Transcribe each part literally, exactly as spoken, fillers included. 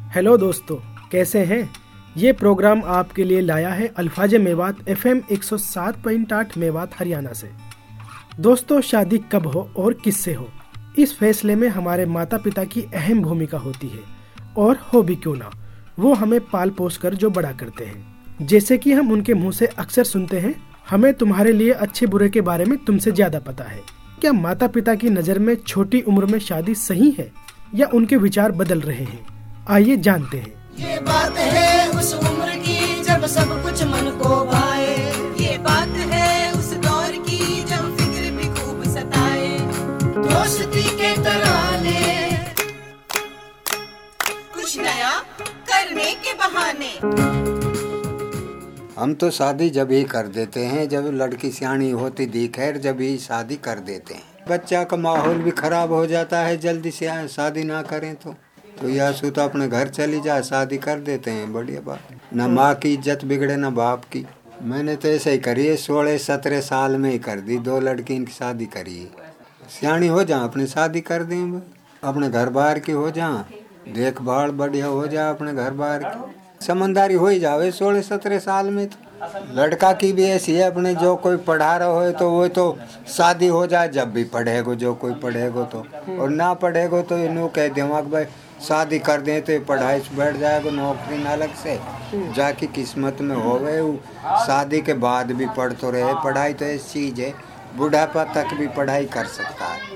Hello दोस्तों, कैसे हैं? ये प्रोग्राम आपके लिए लाया है अल्फाज़े मेवात एफएम एक सौ सात पॉइंट आठ मेवात हरियाणा से। दोस्तों, शादी कब हो और किससे हो, इस फैसले में हमारे माता पिता की अहम भूमिका होती है। और हो भी क्यों ना, वो हमें पाल पोस कर जो बड़ा करते हैं। जैसे कि हम उनके मुंह से अक्सर सुनते हैं, हमें तुम्हारे लिए अच्छे बुरे के बारे में तुमसे ज्यादा पता है। क्या माता पिता की नज़र में छोटी उम्र में शादी सही है या उनके विचार बदल रहे हैं? आइए जानते हैं। ये बात है उस उम्र की जब सब कुछ मन को भाए, ये बात है उस दौर की जब फिक्र भी खूब सताए, दोस्ती के तराने कुछ नया करने के बहाने। हम तो शादी जब ही कर देते हैं जब लड़की सियाणी होती दिखे, जब ही शादी कर देते हैं। बच्चा का माहौल भी खराब हो जाता है, जल्दी से शादी ना करें तो तो या सु तो अपने घर चली जाए, शादी कर देते हैं। बढ़िया बात, ना माँ की इज्जत बिगड़े ना बाप की। मैंने तो ऐसे ही करी है, सोलह सत्रह साल में ही कर दी, दो लड़की इनकी शादी करी है। सियाणी हो जा अपने शादी कर दें, अपने घर बाहर की हो जा, देखभाल बढ़िया हो जाए अपने घर बाहर की, समझदारी हो ही जावे सोलह सत्रह साल में। तो लड़का की भी ऐसी है, अपने जो कोई पढ़ा रहा हो तो वो तो शादी हो जाए जब भी पढ़ेगो, जो कोई पढ़ेगो तो, और ना पढ़ेगो तो इन्हों कह दिमाग भाई शादी कर दें तो पढ़ाई से बैठ जाएगा, नौकरी ना अलग से जाके किस्मत में होवे। शादी के बाद भी पढ़ तो रहे, पढ़ाई तो ऐसी चीज़ है बुढ़ापा तक भी पढ़ाई कर सकता है।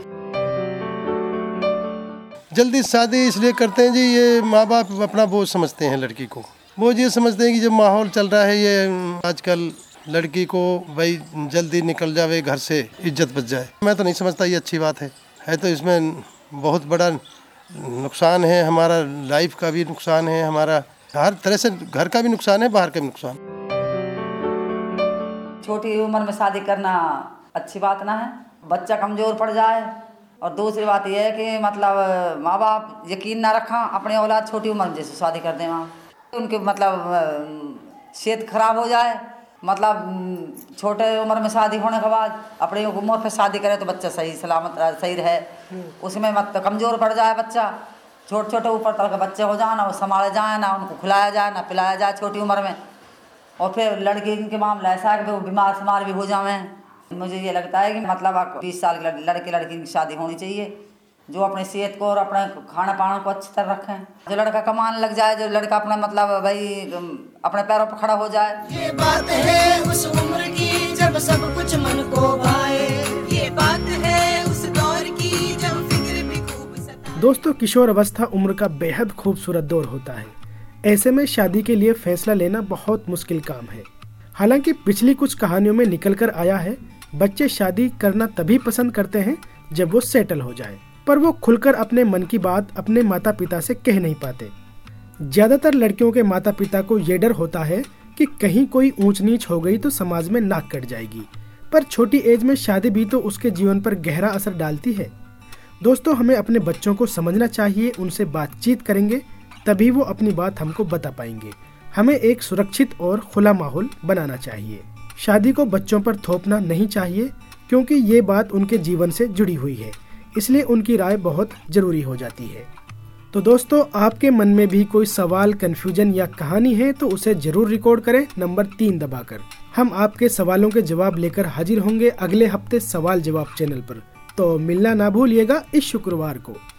जल्दी शादी इसलिए करते हैं जी, ये माँ बाप अपना बोझ समझते हैं लड़की को। वो ये समझते हैं कि जब माहौल चल रहा है ये आजकल लड़की को भाई जल्दी निकल जावे घर से, इज्जत बच जाए। मैं तो नहीं समझता ये अच्छी बात है है तो इसमें बहुत बड़ा नुकसान है, हमारा लाइफ का भी नुकसान है, हमारा हर तरह से घर का भी नुकसान है, बाहर का भी नुकसान। छोटी उम्र में शादी करना अच्छी बात ना है, बच्चा कमज़ोर पड़ जाए। और दूसरी बात यह है कि मतलब माँ बाप यकीन ना रखा अपने औलाद छोटी उम्र में जैसे शादी कर दें, वहाँ उनके मतलब सेहत खराब हो जाए। मतलब छोटे उम्र में शादी होने के बाद अपनी उम्र पे शादी करे तो बच्चा सही सलामत सही रहे, उसमें मतलब कमज़ोर पड़ जाए बच्चा। छोटे छोटे ऊपर तक के बच्चे हो जाए ना, वो संभाले जाए ना, उनको खिलाया जाए ना पिलाया जाए छोटी उम्र में। और फिर लड़की के मामला ऐसा है कि वो बीमार समार भी हो जाए। मुझे ये लगता है कि मतलब बीस साल के लड़के लड़की की शादी होनी चाहिए जो अपनी सेहत को और अपने खाना पाना को अच्छी तरह रखें। जो लड़का कमाने लग जाए, जो लड़का अपना मतलब भाई अपने पैरों पर खड़ा हो जाए। ये बात है उस उम्र की जब सब कुछ मन को भाए, ये बात है उस दौर की जब फिक्र भी खूब सताए। दोस्तों, किशोर अवस्था उम्र का बेहद खूबसूरत दौर होता है। ऐसे में शादी के लिए फैसला लेना बहुत मुश्किल काम है। हालांकि पिछली कुछ कहानियों में निकल कर आया है, बच्चे शादी करना तभी पसंद करते हैं जब वो सेटल हो जाए, पर वो खुलकर अपने मन की बात अपने माता पिता से कह नहीं पाते। ज्यादातर लड़कियों के माता पिता को ये डर होता है कि कहीं कोई ऊंच नीच हो गई तो समाज में नाक कट जाएगी, पर छोटी एज में शादी भी तो उसके जीवन पर गहरा असर डालती है। दोस्तों, हमें अपने बच्चों को समझना चाहिए, उनसे बातचीत करेंगे तभी वो अपनी बात हमको बता पाएंगे। हमें एक सुरक्षित और खुला माहौल बनाना चाहिए। शादी को बच्चों पर थोपना नहीं चाहिए, क्योंकि ये बात उनके जीवन से जुड़ी हुई है, इसलिए उनकी राय बहुत जरूरी हो जाती है। तो दोस्तों, आपके मन में भी कोई सवाल, कंफ्यूजन या कहानी है तो उसे जरूर रिकॉर्ड करें नंबर तीन दबाकर। हम आपके सवालों के जवाब लेकर हाजिर होंगे अगले हफ्ते सवाल जवाब चैनल पर। तो मिलना ना भूलिएगा इस शुक्रवार को।